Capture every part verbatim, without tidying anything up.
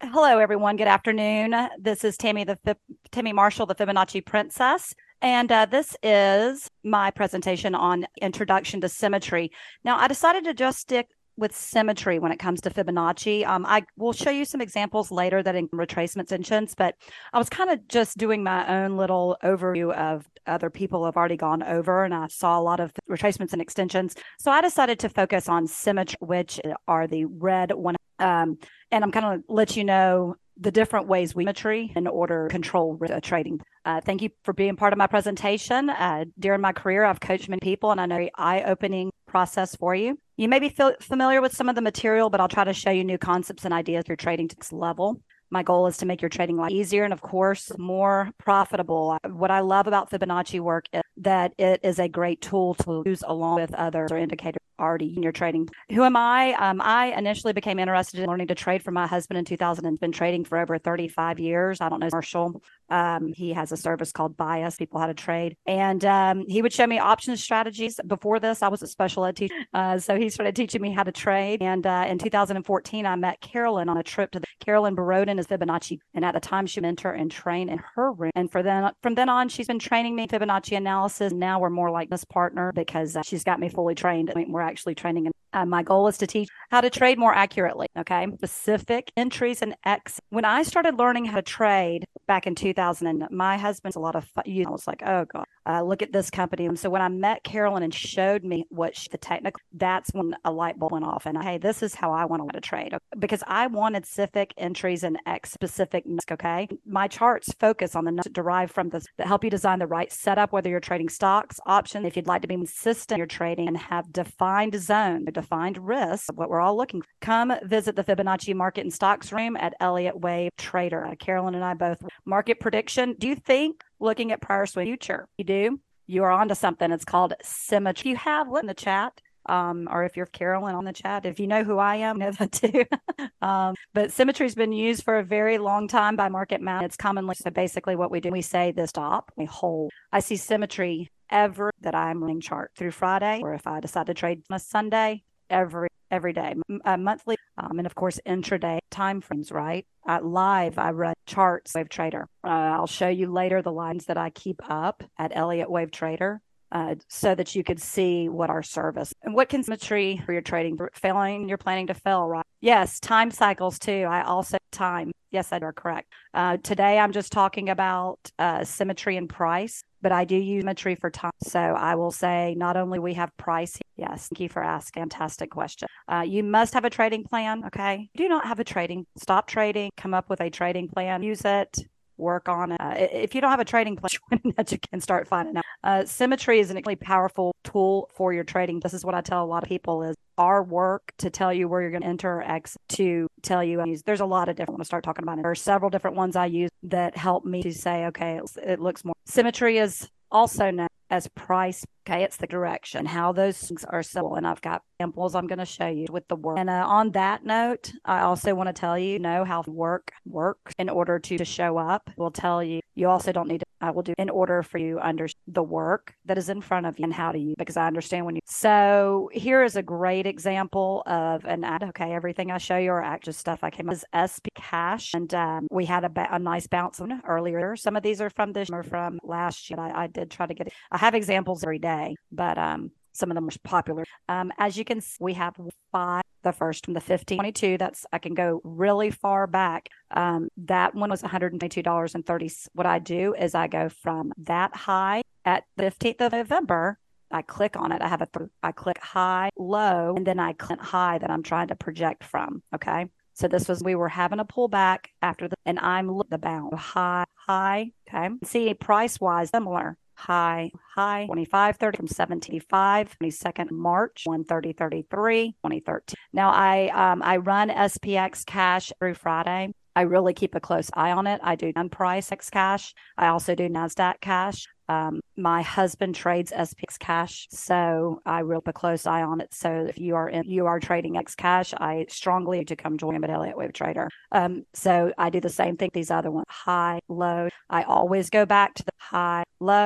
Hello, everyone. Good afternoon. This is Tammy, the Fi- Tammy Marshall, the Fibonacci Princess, and uh, this is my presentation on Introduction to Symmetry. Now, I decided to just stick with symmetry when it comes to Fibonacci. Um, I will show you some examples later that in retracement extensions, but I was kind of just doing my own little overview of other people have already gone over, and I saw a lot of retracements and extensions. So I decided to focus on symmetry, which are the red one. Um, and I'm kind of let you know the different ways we symmetry in order to control uh, trading. Uh, thank you for being part of my presentation. Uh, during my career, I've coached many people, and I know eye-opening process for you. You may be feel, familiar with some of the material, but I'll try to show you new concepts and ideas for trading to this level. My goal is to make your trading life easier and, of course, more profitable. What I love about Fibonacci work is that it is a great tool to use along with others or indicators already in your trading. Who am I? Um, I initially became interested in learning to trade from my husband in two thousand and been trading for over thirty-five years. I don't know, Marshall. Um, he has a service called Bias, people how to trade. And um, he would show me options strategies. Before this, I was a special ed teacher. Uh, so he started teaching me how to trade. And uh, in two thousand fourteen, I met Carolyn on a trip to the Carolyn Baroden is Fibonacci. And at the time, she mentor and train in her room. And for then, from then on, she's been training me Fibonacci analysis. Now we're more like this partner because uh, she's got me fully trained. We're actually training. In, uh, my goal is to teach how to trade more accurately. Okay. Specific entries and X. When I started learning how to trade back in two thousand, and my husband's a lot of fun. You know, it's like, oh God, uh, look at this company. And so when I met Carolyn and showed me what she, the technical, that's when a light bulb went off. And hey, this is how I want to trade because I wanted specific entries and X specific. Okay. My charts focus on the numbers derived from this that help you design the right setup, whether you're trading stocks, options, if you'd like to be consistent in your trading and have defined zone, defined risk, what we're all looking for. Come visit the Fibonacci Market and Stocks room at Elliott Wave Trader. Uh, Carolyn and I both market prediction. Do you think looking at prior swing future? You do? You are onto something. It's called symmetry. You have in the chat. Um, or if you're Carolyn on the chat, if you know who I am, know that too. um, but symmetry's been used for a very long time by market math. It's commonly so basically what we do, we say this stop, we hold. I see symmetry ever that I'm running chart through Friday, or if I decide to trade on a Sunday, every every day, uh, monthly, um, and of course intraday time frames. Right, uh, live I run charts. Wave Trader. Uh, I'll show you later the lines that I keep up at Elliott Wave Trader. Uh, so that you could see what our service and what can symmetry for your trading failing you're planning to fail, right? Yes, time cycles too. I also time. Yes, that are correct. Uh, today I'm just talking about uh, symmetry and price, but I do use symmetry for time. So I will say not only we have price. Yes, thank you for asking. Fantastic question. Uh, you must have a trading plan. Okay, do not have a trading. Stop trading. Come up with a trading plan. Use it. Work on it. Uh, if you don't have a trading plan that you can start finding out. Uh, symmetry is an extremely powerful tool for your trading. This is what I tell a lot of people is our work to tell you where you're going to enter or exit to tell you. There's a lot of different, I want to start talking about it. There are several different ones I use that help me to say, okay, it, it looks more. Symmetry is also known as price. Okay, it's the direction, how those things are simple. And I've got examples I'm going to show you with the work. And uh, on that note, I also want to tell you, know how work works in order to, to show up. We'll tell you, you also don't need to, I will do in order for you under the work that is in front of you and how to use, because I understand when you, so here is a great example of an ad. Okay, everything I show you are actual stuff I came up with S P Cash. And um, we had a, ba- a nice bounce on earlier. Some of these are from this or from last year. I, I did try to get it. I have examples every day, but um, some of them are popular. Um, as you can see, we have five. The first from the fifteen twenty-two. That's I can go really far back. Um, that one was one hundred twenty-two dollars and thirty cents. What I do is I go from that high at the fifteenth of November. I click on it. I have a th- I click high, low, and then I click high that I'm trying to project from. Okay. So this was, we were having a pullback after the, and I'm the bound high, high. Okay. See, price wise, similar. High, high, twenty-five thirty from seventeen five, twenty-second March, one thirty thirty-three, twenty thirteen. Now I um I run S P X cash through Friday. I really keep a close eye on it. I do non-price X cash. I also do NASDAQ cash. Um, my husband trades S P X cash, so I will keep a close eye on it. So if you are in, you are trading X cash, I strongly to come join him at Elliott Wave Trader. Um, so I do the same thing. These other ones, high, low. I always go back to the high, low,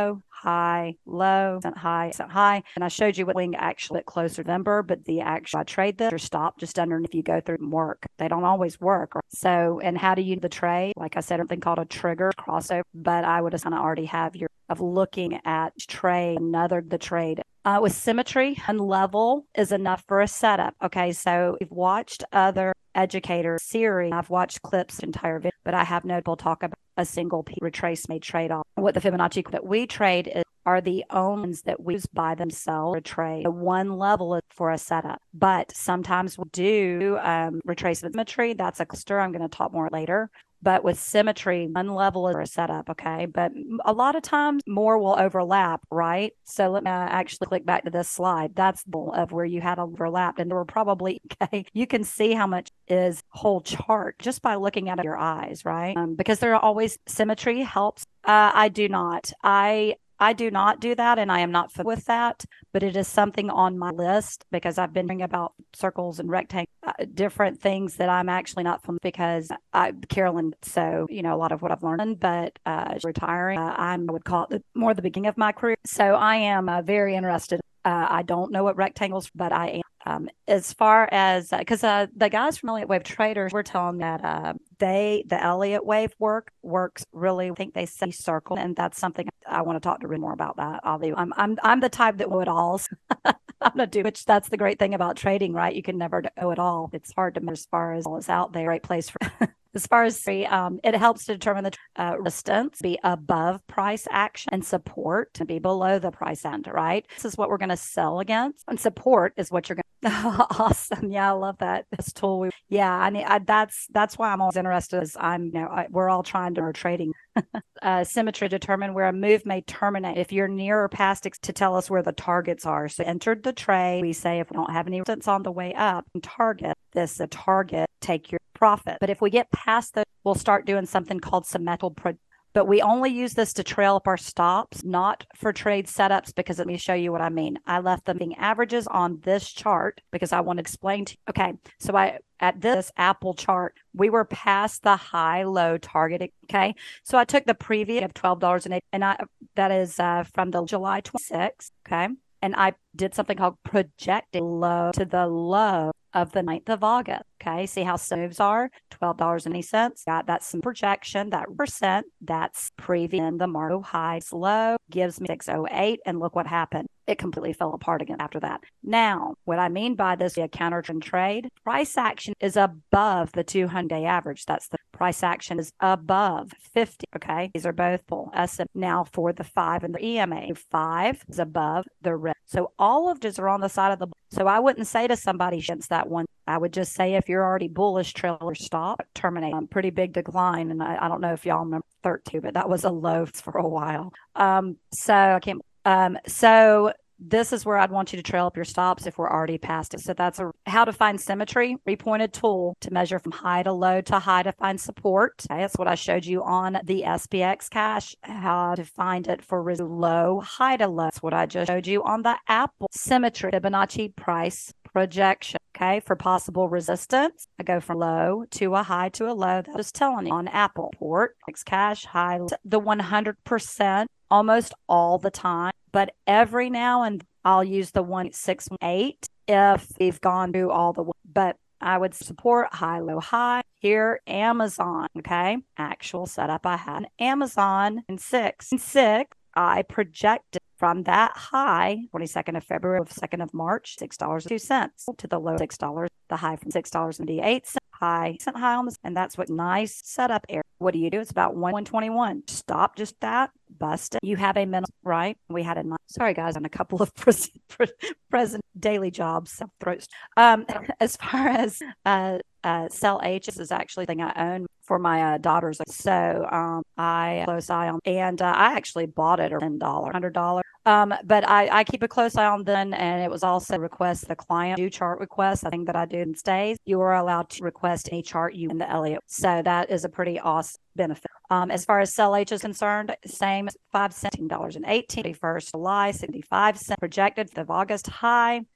high, low, high, high. And I showed you what wing actually get closer to November, but the actual I trade this or stop just underneath. If you go through and work, they don't always work. So, and how do you the trade? Like I said, something called a trigger crossover, but I would have kind of already have your of looking at trade, another the trade. Uh, with symmetry, one level is enough for a setup. Okay, so we've watched other educator series. I've watched clips entire video, but I have no people talk about a single retrace made trade off. What the Fibonacci that we trade is are the only ones that we use by themselves for trade. The one level is for a setup, but sometimes we do um, retracement symmetry. That's a cluster. I'm going to talk more later. But with symmetry, one level is for a setup, okay? But a lot of times more will overlap, right? So let me actually click back to this slide. That's the of where you had overlapped. And there were probably, okay, you can see how much is whole chart just by looking at your eyes, right? Um, because there are always symmetry helps. Uh, I do not. I I do not do that, and I am not familiar with that, but it is something on my list because I've been hearing about circles and rectangles, uh, different things that I'm actually not familiar because I, Carolyn, so, you know, a lot of what I've learned, but uh, retiring, uh, I'm, I would call it the, more the beginning of my career. So I am uh, very interested. Uh, I don't know what rectangles, but I am. Um, as far as, because uh, uh, the guys from Elliott Wave Traders were telling me that uh, they, the Elliott Wave work works really, I think they see circle, and that's something I want to talk to Rick more about that. I'll be, I'm, I'm, I'm the type that would all. I'm gonna do, which that's the great thing about trading, right? You can never know it all. It's hard to measure as far as all is out there. Great place for. As far as um, it helps to determine the uh, resistance, be above price action, and support to be below the price end, right? This is what we're going to sell against, and support is what you're going to. Awesome. Yeah, I love that. This tool. We, yeah, I mean, I, that's that's why I'm always interested. Is I'm, you know, I, we're all trying to our trading. uh, symmetry determine where a move may terminate. If you're near or past ex- to tell us where the targets are. So entered the trade. We say if we don't have any resistance on the way up, target this a target. Take your profit. But if we get past the, we'll start doing something called symmetrical. Pro- but we only use this to trail up our stops, not for trade setups, because let me show you what I mean. I left the moving averages on this chart because I want to explain to you. Okay, so I at this Apple chart, we were past the high low target. Okay, so I took the previous of twelve dollars and eight, and I that is uh, from the July twenty-sixth. Okay, and I did something called projecting low to the low of the ninth of August. Okay, see how moves are twelve dollars and eighty cents. Got that's some projection, that percent, that's previous in the market highs low, gives me six oh eight, and look what happened. It completely fell apart again after that. Now, what I mean by this, a counter trend trade, price action is above the two hundred day average. That's the price action is above fifty. Okay, these are both full. S M now for the five and the E M A, five is above the red. So all of these are on the side of the. So I wouldn't say to somebody against that one. I would just say if you're already bullish, trail or stop, terminate. Um, pretty big decline, and I, I don't know if y'all remember thirteen, but that was a low for a while. Um, so I can't. Um, so this is where I'd want you to trail up your stops if we're already past it. So that's a, how to find symmetry, three-pointed tool to measure from high to low to high to find support. Okay, that's what I showed you on the S P X cash, how to find it for low, high to low. That's what I just showed you on the Apple symmetry, Fibonacci price projection. Okay, for possible resistance, I go from low to a high to a low. That was telling you on Apple. Port, X cash, high, the one hundred percent almost all the time. But every now and I'll use the one six eight if we've gone through all the way. But I would support high, low, high. Here, Amazon, okay? Actual setup I had. Amazon in six. In six, I projected from that high, twenty-second of February, second of March, six dollars and two cents to the low six dollars, the high from six dollars and eighty-eight cents, high, cent high on this, and that's what nice setup area. What do you do? It's about one twenty-one. Stop just that, bust it. You have a minimum, right? We had a nice, sorry guys, on a couple of present, present daily jobs, so throats. Um, as far as uh, uh, Sell H, this is actually the thing I own for my uh, daughters. So um, I close eye on, and uh, I actually bought it at ten dollars, one hundred dollars. Um, but I, I keep a close eye on them, and it was also request the client do chart requests. I think that I do in stays. You are allowed to request any chart you in the Elliott. So that is a pretty awesome benefit. Um, as far as Sell H is concerned, same five cents, dollars and eighteen, first July, seventy-five cents projected for the August high,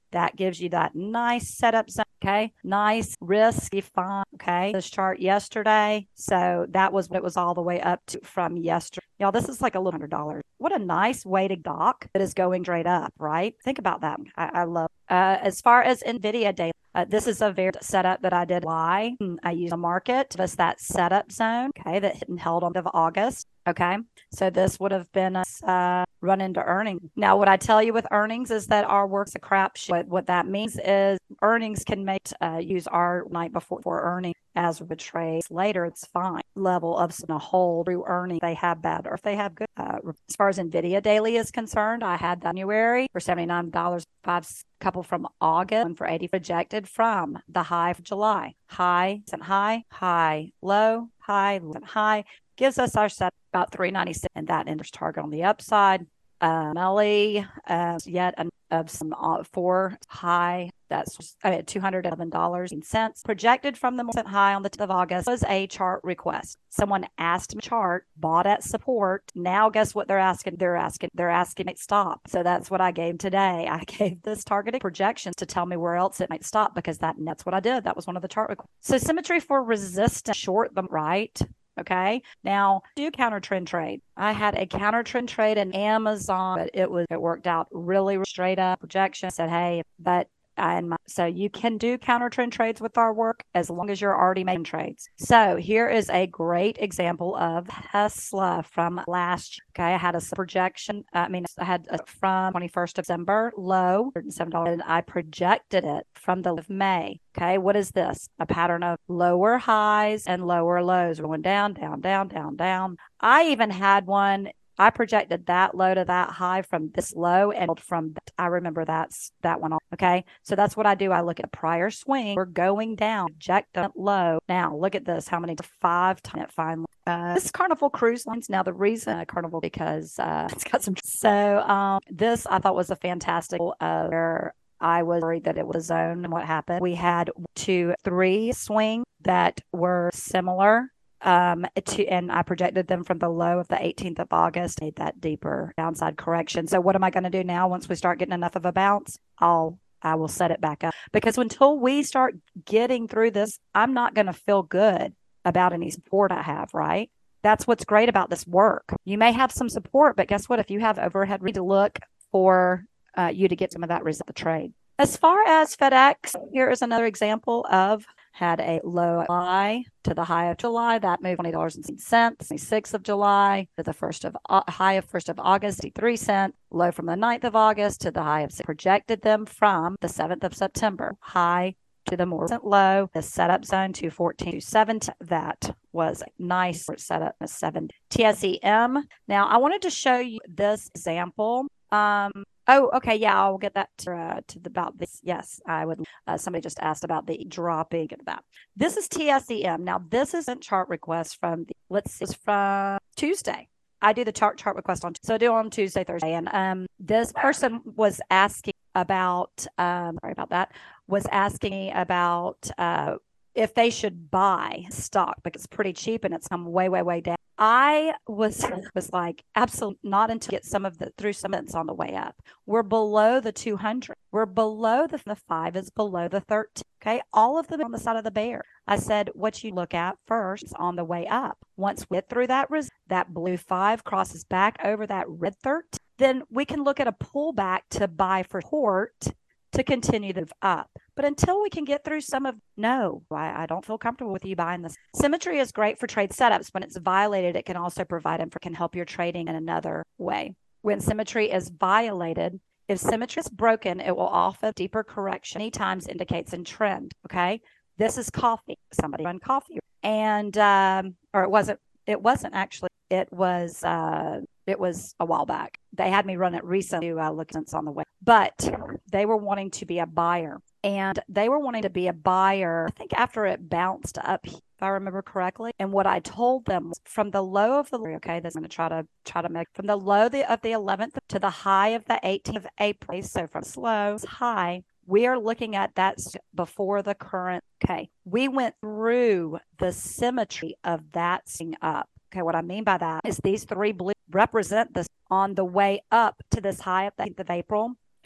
That gives you that nice setup zone. Okay. Nice risk defined. Okay. This chart yesterday. So that was what it was all the way up to from yesterday. Y'all, this is like a little hundred dollars. What a nice way to dock that is going straight up, right? Think about that. I, I love uh, as far as NVIDIA data. Uh, this is a very setup that I did. Why I use a market. That's that setup zone. Okay. That hit and held on of August. Okay. So this would have been a uh, run into earnings. Now, what I tell you with earnings is that our work's a crap show. What, what that means is earnings can make uh, use our night before for earnings as we trade later. It's fine. Level of a hold through earnings. They have bad or if they have good. Uh, as far as NVIDIA daily is concerned, I had January for seventy-nine dollars, five couple from August and for eighty projected from the high of July. High, high, high, low, high, high. Gives us our set about three ninety-six and that enters target on the upside. Um, Melly, uh, yet an, of some uh, four high. That's uh, two hundred eleven dollars and cents projected from the recent high on the tenth of August was a chart request. Someone asked me chart, bought at support. Now guess what they're asking? They're asking, they're asking it stop. So that's what I gave today. I gave this targeted projections to tell me where else it might stop because that that's what I did. That was one of the chart requests. So symmetry for resistance, short them right. Okay. Now do counter trend trade. I had a counter trend trade in Amazon, but it was, it worked out really straight up projection. Said, hey, but and my, so you can do counter trend trades with our work as long as you're already making trades. So here is a great example of Tesla from last year. Okay. I had a projection. I mean, I had a, from twenty-first of December low, one hundred seven dollars, and I projected it from the of May. Okay. What is this? A pattern of lower highs and lower lows going down, down, down, down, down. I even had one. I projected that low to that high from this low and from that. I remember that's that one. Okay. So that's what I do. I look at a prior swing. We're going down, project low. Now look at this. How many? Five times it finally. Uh, this is Carnival Cruise Lines. Now the reason uh, Carnival because uh, it's got some. So um, this I thought was a fantastic. Uh, where I was worried that it was a zone and what happened. We had two, three swings that were similar. Um, to, and I projected them from the low of the eighteenth of August, made that deeper downside correction. So what am I going to do now? Once we start getting enough of a bounce, I'll, I will set it back up because until we start getting through this, I'm not going to feel good about any support I have, right? That's what's great about this work. You may have some support, but guess what? If you have overhead, we need to look for uh, you to get some of that result of the trade. As far as FedEx, here is another example of had a low July to the high of July. That moved twenty dollars and sixty cents. twenty-sixth of July to the first of uh, high of first of August, sixty-three cents. Low from the ninth of August to the high of projected them from the seventh of September. High to the more recent low. The setup zone two fourteen to seventy. That was a nice setup. A seven T S E M. Now I wanted to show you this example. Um, Oh, okay. Yeah, I'll get that to, uh, to the, about this. Yes, I would. Uh, somebody just asked about the dropping of that. This is T S E M. Now, this isn't chart request from the, let's see, it's from Tuesday. I do the chart chart request on, so I do on Tuesday, Thursday. And um, this person was asking about, um, sorry about that, was asking me about uh, if they should buy stock because it's pretty cheap and it's come way, way, way down. I was was like, absolutely not until get some of the through some of it's on the way up. We're below the two hundred. We're below the, the five is below the thirteen. Okay. All of them on the side of the bear. I said, what you look at first is on the way up. Once we get through that, that blue five crosses back over that red thirteen, then we can look at a pullback to buy for support to continue to move up. But until we can get through some of, no, I, I don't feel comfortable with you buying this. Symmetry is great for trade setups. When it's violated, it can also provide and can help your trading in another way. When symmetry is violated, if symmetry is broken, it will offer deeper correction. Many times indicates in trend. Okay. This is coffee. Somebody run coffee. And, um, or it wasn't, it wasn't actually, it was, uh, it was a while back. They had me run it recently to uh, look on the way, but they were wanting to be a buyer and they were wanting to be a buyer. I think after it bounced up, if I remember correctly. And what I told them was from the low of the, okay, this I'm going to try to try to make from the low the, of the eleventh to the high of the eighteenth of April. So from slow to high, we are looking at that before the current. Okay. We went through the symmetry of that thing up. Okay, what I mean by that is these three blue represent this on the way up to this high of the eighth of April.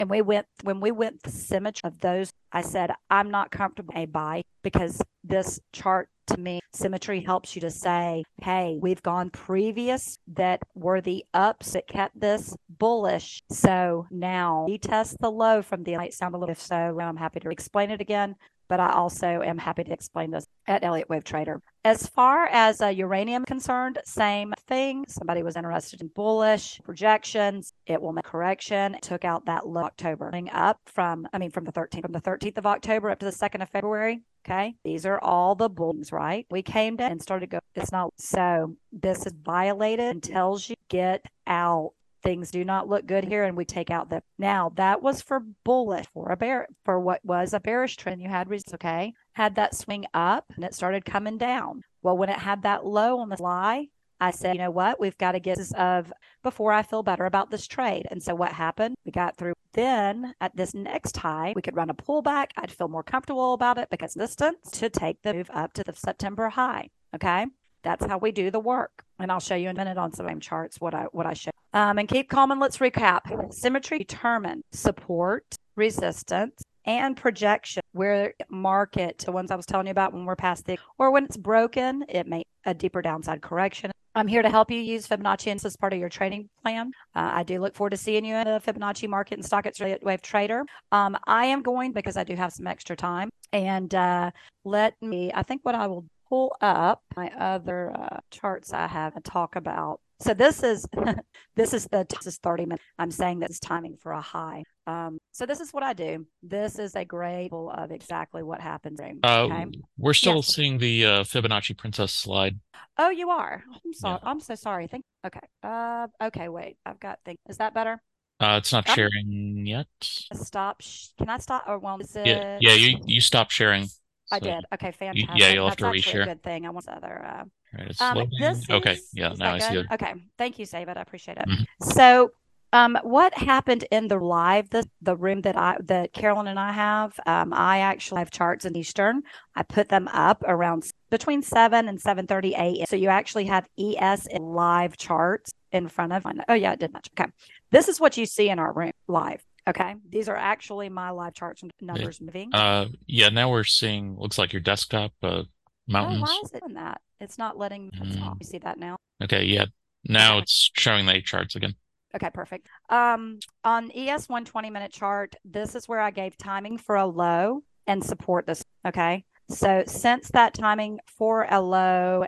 And we went, when we went the symmetry of those, I said, I'm not comfortable a buy because this chart to me, symmetry helps you to say, hey, we've gone previous that were the ups that kept this bullish. So now we test the low from the, it might sound a little, if so, I'm happy to explain it again. But I also am happy to explain this at Elliott Wave Trader. As far as uh, uranium concerned, same thing. Somebody was interested in bullish projections. It will make correction. It took out that low October up from, I mean, from the thirteenth, from the thirteenth of October up to the second of February. Okay. These are all the bulls, right? We came down and started to go. It's not. So this is violated and tells you get out. Things do not look good here, and we take out the. Now that was for bullish, for a bear, for what was a bearish trend. You had results, okay, had that swing up, and it started coming down. Well, when it had that low on the fly, I said, you know what, we've got to get this of before I feel better about this trade. And so what happened? We got through. Then at this next high, we could run a pullback. I'd feel more comfortable about it because distance to take the move up to the September high. Okay. That's how we do the work. And I'll show you in a minute on some charts what I what I show. Um, and keep calm and let's recap. Symmetry determine support, resistance, and projection. Where market, the ones I was telling you about when we're past the, or when it's broken, it may a deeper downside correction. I'm here to help you use Fibonacci and this is part of your trading plan. Uh, I do look forward to seeing you in the Fibonacci market and stock at Elliott Wave Trader. Um, I am going because I do have some extra time. And uh, let me, I think what I will pull up my other uh, charts I have and talk about. So this is this is the this is thirty minutes. I'm saying this is timing for a high. Um, so this is what I do. This is a great example of exactly what happens. Okay? Uh, we're still yes. seeing the uh, Fibonacci Princess slide. Oh, you are. I'm sorry. Yeah. I'm so sorry. Thank. Okay. Uh. Okay. Wait. I've got things. Is that better? Uh, it's not I'm sharing yet. stop. Can I stop? Or well, is Yeah, it? yeah, you you stopped sharing. I So did. Okay. you, yeah, Fantastic. you'll have That's to actually a reshare. good thing. I want other. Uh, All right, it's Um, loading. this Okay, is, yeah, is now that I see good? it. Okay. Thank you, David. I appreciate it. Mhm. So, um, what happened in the live, the, the room that I, that Carolyn and I have, um, I actually have charts in Eastern. I put them up around between seven and seven thirty a m. So you actually have E S in live charts in front of, oh yeah, it did much. Okay. This is what you see in our room live. Okay. These are actually my live charts and Okay. numbers moving. Uh, yeah, now we're seeing, looks like your desktop, uh, Oh, why mountains. is it doing that? It's not letting, that's off. Mm, You see that now? okay, yeah, now Okay. it's showing the eight charts again. Okay, perfect. Um, on E S one twenty minute chart, this is where I gave timing for a low and support this. Okay. So since that timing for a low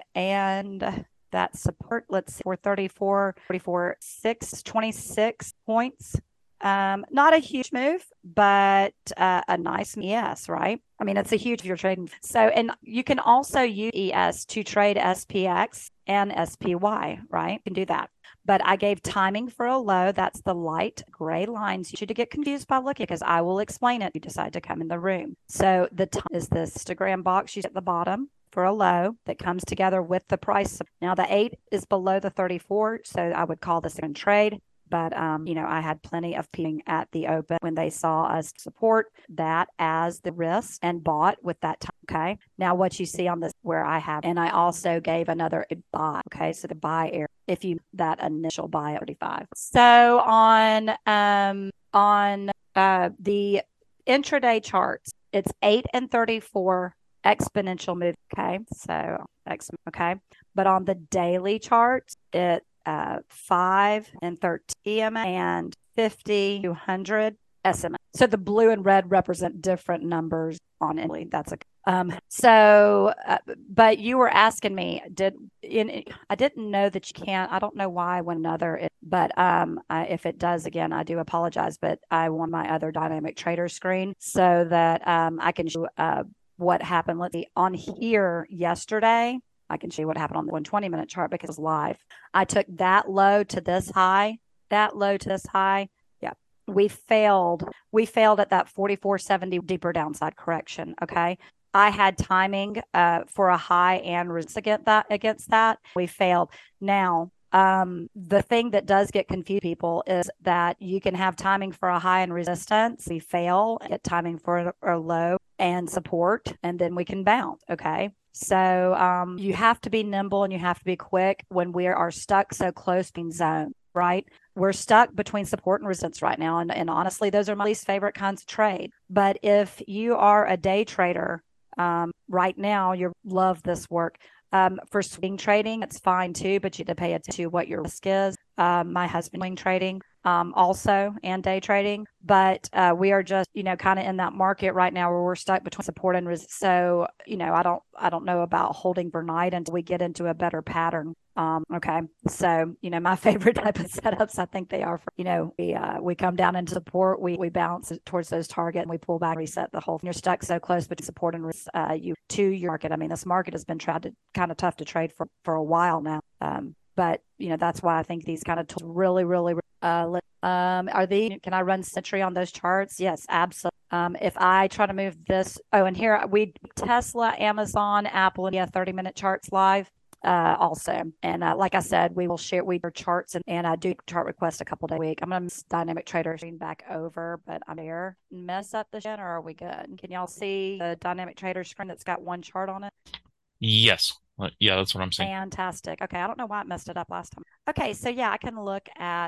and that support, let's see, for thirty-four, forty-four, six, twenty-six points. Um, not a huge move, but uh, a nice E S, right? I mean, it's a huge if you're trading. So, and you can also use E S to trade S P X and S P Y, right? You can do that. But I gave timing for a low. That's the light gray lines. You should get confused by looking because I will explain it if you decide to come in the room. So the time is the histogram box you see at the bottom for a low that comes together with the price. Now the eight is below the thirty-four. So I would call this a trade. But, um, you know, I had plenty of people at the open when they saw us support that as the risk and bought with that time. Okay. Now, what you see on this where I have, and I also gave another buy. Okay. So the buy area, if you, that initial buy at thirty-five. So on, um, on, uh, the intraday charts, it's eight and thirty-four exponential move. Okay. So, okay. But on the daily charts, it, uh, five and thirteen E M A and fifty, two hundred S M A. So the blue and red represent different numbers on Italy. That's a um. So, uh, but you were asking me, did in? I didn't know that you can't. I don't know why when another, it, but um, I, if it does again, I do apologize. But I want my other dynamic trader screen so that um I can show uh what happened. Let's see on here yesterday. I can show you what happened on the one twenty minute chart because it's live. I took that low to this high, that low to this high. Yeah. We failed. We failed at that forty-four seventy deeper downside correction. Okay. I had timing uh, for a high and resist against that against that. We failed. Now, um, the thing that does get confused people is that you can have timing for a high and resistance. We fail, get timing for a, a low and support, and then we can bounce. Okay. So um, you have to be nimble and you have to be quick when we are stuck so close in zone, right? we're stuck between support and resistance right now. And, and honestly, those are my least favorite kinds of trade. But if you are a day trader, um, right now, you love this work. Um, for swing trading, it's fine too, but you have to pay attention to what your risk is. Um, my husband swing trading, um, also, and day trading, but uh, we are just, you know, kind of in that market right now where we're stuck between support and resistance. So, you know, I don't, I don't know about holding overnight until we get into a better pattern. Um, okay. So, you know, my favorite type of setups, I think they are for, you know, we, uh, we come down into support, we, we bounce towards those targets and we pull back, reset the whole thing. You're stuck so close between support and risk, uh, you to your market. I mean, this market has been tried to kind of tough to trade for, for a while now. Um, but you know, that's why I think these kind of tools really, really, uh, um, are they, can I run symmetry on those charts? Yes, absolutely. Um, if I try to move this, oh, and here we, Tesla, Amazon, Apple, and yeah, thirty minute charts live. Uh, also. And uh, like I said, we will share we charts and, and I do chart requests a couple days a week. I'm going to dynamic trader screen back over, but I'm here. Mess up the shin, or are we good? Can y'all see the dynamic trader screen that's got one chart on it? Yes. Uh, Yeah, that's what I'm saying. Fantastic. Okay, I don't know why it messed it up last time. Okay, so yeah, I can look at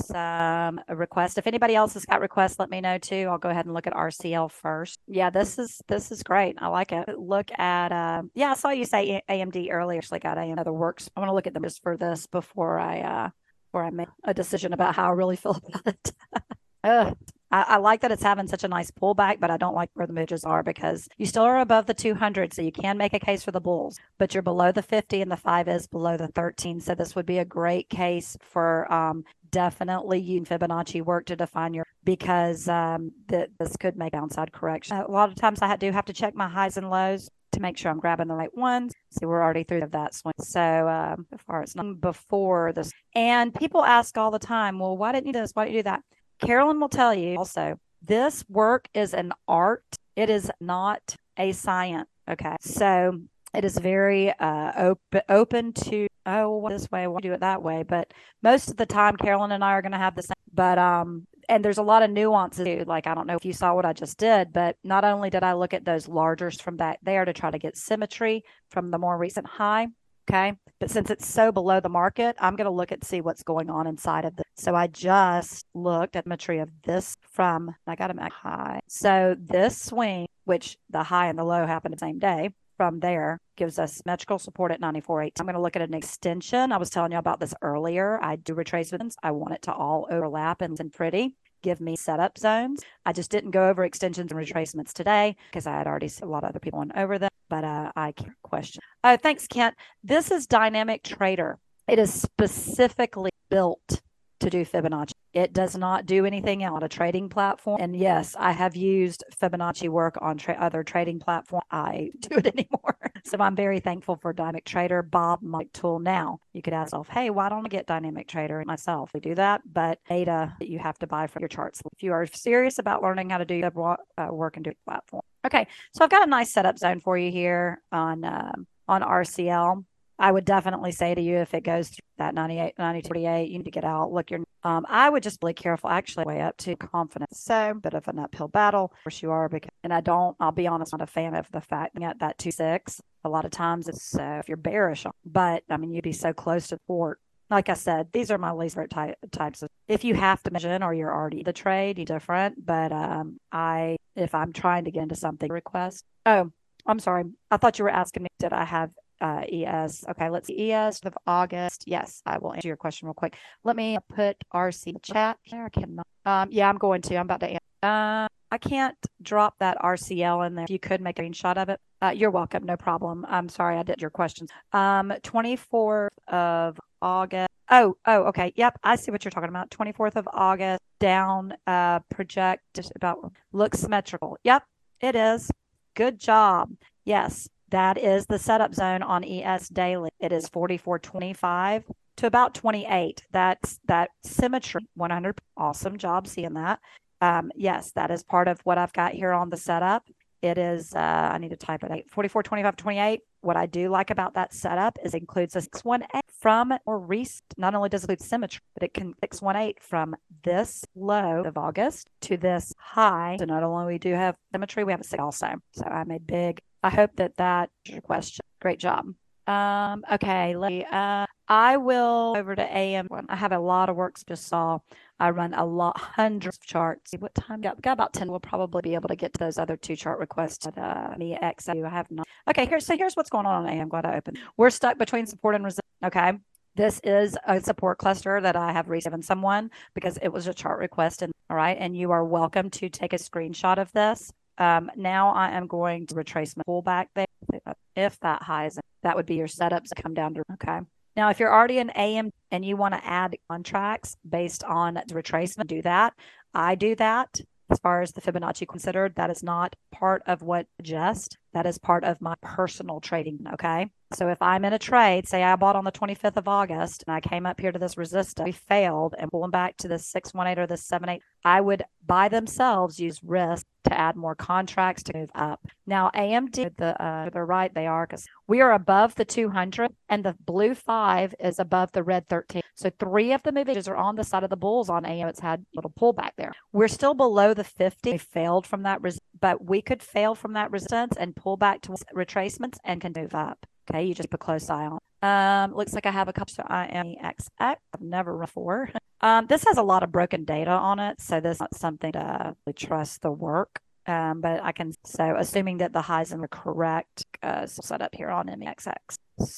some requests. If anybody else has got requests, let me know too. I'll go ahead and look at R C L first. Yeah, this is this is great. I like it. Look at uh, yeah, I saw you say A M D earlier. Actually, got A M D other works. I want to look at them just for this before I uh before I make a decision about how I really feel about it. Ugh. I, I like that it's having such a nice pullback, but I don't like where the midges are because you still are above the two hundred. So you can make a case for the bulls, but you're below the fifty and the five is below the thirteen. So this would be a great case for um, definitely using Fibonacci work to define your, because um, the, this could make downside correction. A lot of times I do have to check my highs and lows to make sure I'm grabbing the right ones. See, we're already through that swing. So um, before it's not before this, and people ask all the time, well, why didn't you do this? Why didn't you do that? Carolyn will tell you also, this work is an art. It is not a science. Okay. So it is very uh, open, open to, oh, this way, we'll do it that way. But most of the time, Carolyn and I are going to have the same. But, um, and there's a lot of nuances too. Like, I don't know if you saw what I just did, but not only did I look at those largers from back there to try to get symmetry from the more recent high. Okay. But since it's so below the market, I'm going to look at see what's going on inside of this. So I just looked at symmetry of this from, I got them at high. So this swing, which the high and the low happened the same day, from there gives us symmetrical support at ninety-four eighteen. I'm going to look at an extension. I was telling you about this earlier. I do retracements. I want it to all overlap and pretty. Give me setup zones. I just didn't go over extensions and retracements today because I had already seen a lot of other people went over them, but uh, I can't question. Oh, thanks, Kent. This is Dynamic Trader. It is specifically built to do Fibonacci. It does not do anything else on a trading platform. And yes, I have used Fibonacci work on tra- other trading platforms. I do it anymore. So I'm very thankful for Dynamic Trader, Bob, my tool. Now you could ask yourself, hey, why don't I get Dynamic Trader myself? We do that, but data that you have to buy from your charts. If you are serious about learning how to do uh, work and do a platform. Okay, so I've got a nice setup zone for you here on um, on R C L. I would definitely say to you, if it goes through that ninety-eight, ninety, forty-eight, you need to get out. Look, your, um, I would just be careful, actually, way up to confidence. So, bit of an uphill battle. Of course, you are, because, and I don't, I'll be honest, I'm not a fan of the fact that that two six. A lot of times it's uh, if you're bearish, but I mean, you'd be so close to support. Like I said, these are my least favorite ty- types of. If you have to mention or you're already the trade, you're different. But um, I, if I'm trying to get into something, request. Oh, I'm sorry. I thought you were asking me, did I have Uh, E S. Okay, let's see. E S of August. Yes, I will answer your question real quick. Let me put R C chat here. I cannot. Um, yeah, I'm going to. I'm about to answer. Uh, I can't drop that R C L in there. If you could make a screenshot of it. Uh, you're welcome. No problem. I'm sorry I did your questions. Um, twenty-fourth of August. Oh, oh, okay. Yep, I see what you're talking about. twenty-fourth of August. Down. Uh, project just about looks symmetrical. Yep, it is. Good job. Yes. That is the setup zone on E S daily. It is forty-four twenty-five to about twenty-eight. That's that symmetry. one hundred. Awesome job seeing that. Um, yes, that is part of what I've got here on the setup. It is, uh, I need to type it, forty-four twenty-five twenty-eight. What I do like about that setup is it includes a six one eight from or recent. Not only does it include symmetry, but it can six one eight from this low of August to this high. So not only we do have symmetry, we have a six also. So I'm a big, I hope that that is your question. Great job. Um, okay, let me, uh, I will over to A M. I have a lot of works. Just saw I run a lot, hundreds of charts. What time? Got, got about ten. We'll probably be able to get to those other two chart requests. At, uh, me X. I have not. Okay, here's so here's what's going on on A M. I'm glad I opened. We're stuck between support and resistance. Okay. This is a support cluster that I have given someone because it was a chart request. And all right, and you are welcome to take a screenshot of this. Um, now I am going to retrace my pullback there. If that high is, that would be your setups to come down to. Okay. Now, if you're already in A M and you want to add contracts based on the retracement, do that. I do that. As far as the Fibonacci considered, that is not part of what just. That is part of my personal trading. Okay. So if I'm in a trade, say I bought on the twenty-fifth of August and I came up here to this resistance, we failed and pulling back to this six one eight or this seven eight, I would by themselves use risk to add more contracts to move up. Now, A M D, the uh, to the right they are because we are above the two hundred and the blue five is above the red thirteen. So three of the moving averages are on the side of the bulls on A M. It's had a little pullback there. We're still below the fifty. We failed from that, res- but we could fail from that resistance and pull back to retracements and can move up. Okay, you just keep a close eye on. Um, looks like I have a couple. So I am X X. I've never run before. Um, this has a lot of broken data on it, so this is not something to really trust the work. Um, but I can, so assuming that the highs are correct, uh, so set up here on M E X X.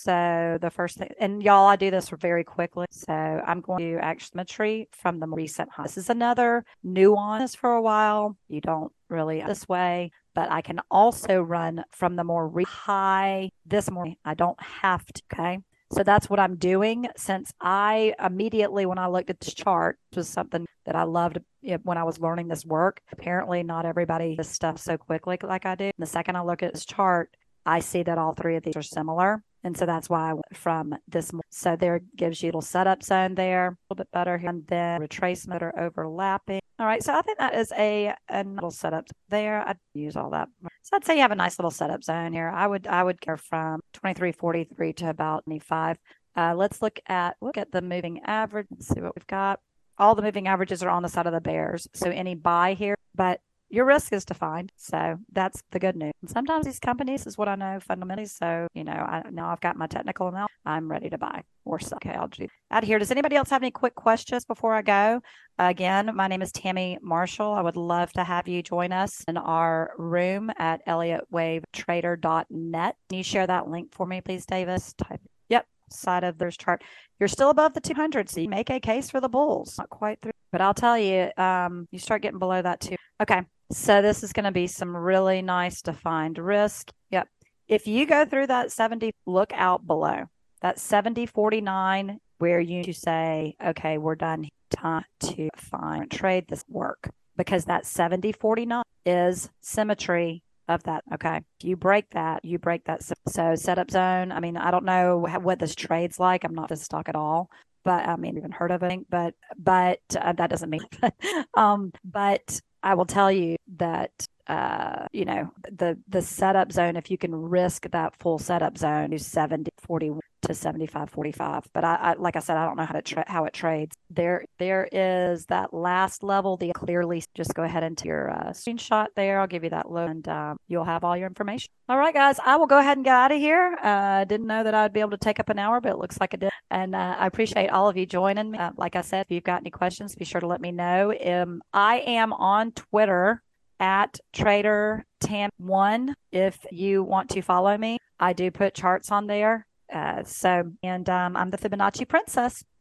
So the first thing, and y'all, I do this very quickly. So I'm going to actually symmetry from the recent high. This is another nuance for a while. You don't really this way, but I can also run from the more re- high this morning. I don't have to, okay? So that's what I'm doing since I immediately, when I looked at this chart, it was something that I loved when I was learning this work. Apparently not everybody does stuff so quickly like I do. And the second I look at this chart, I see that all three of these are similar. And so that's why I went from this. So there gives you a little setup zone there, a little bit better here. And then retracement that are overlapping. All right. So I think that is a, a little setup there. I'd use all that. So I'd say you have a nice little setup zone here. I would, I would go from twenty-three forty-three to about twenty-five. Uh, let's look at, look at the moving average. Let's see what we've got. All the moving averages are on the side of the bears. So any buy here, but your risk is defined. So that's the good news. And sometimes these companies is what I know fundamentally. So, you know, I now I've got my technical now. I'm ready to buy or sell. Okay, I'll do out here. Does anybody else have any quick questions before I go? Again, my name is Tammy Marshall. I would love to have you join us in our room at elliott wave trader dot net. Can you share that link for me, please, Davis? Type. Yep. Side of this chart. You're still above the two hundred, so you make a case for the bulls. Not quite through, but I'll tell you, um, you start getting below that too. Okay. So this is going to be some really nice defined risk. Yep. If you go through that seventy, look out below that seventy forty-nine where you say, okay, we're done. Time to find trade this work because that seventy forty-nine is symmetry of that. Okay. If you break that, you break that. So setup zone. I mean, I don't know what this trade's like. I'm not this stock at all, but I mean, even heard of it, but, but uh, that doesn't mean, um, but I will tell you that, uh, you know, the, the setup zone, if you can risk that full setup zone is seventy forty to seventy-five forty-five. But I, I like I said, I don't know how to tra- how it trades. There, there is that last level. The clearly just go ahead into your uh, screenshot there. I'll give you that look and um, you'll have all your information. All right, guys, I will go ahead and get out of here. I uh, didn't know that I'd be able to take up an hour, but it looks like it did. And uh, I appreciate all of you joining me. Uh, like I said, if you've got any questions, be sure to let me know. Um, I am on Twitter at Trader Tam one. If you want to follow me, I do put charts on there. Uh, so, and um, I'm the Fibonacci Princess.